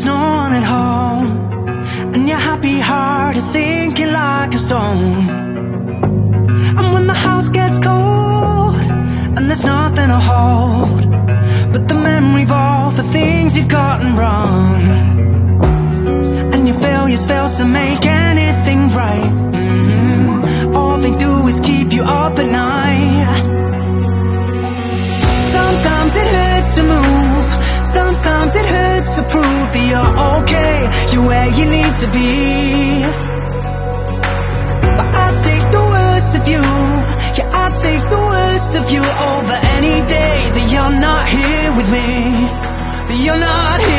no one at home, and your happy heart is sinking like a stone. And when the house gets cold and there's nothing to hold but the memory of all the things you've gotten wrong, and your failures fail to make anything right, all they do is keep you up at night. Sometimes it hurts to move, sometimes it hurts to prove that you're okay, you're where you need to be. But I'd take the worst of you, yeah, I'd take the worst of you over any day that you're not here with me, that you're not here.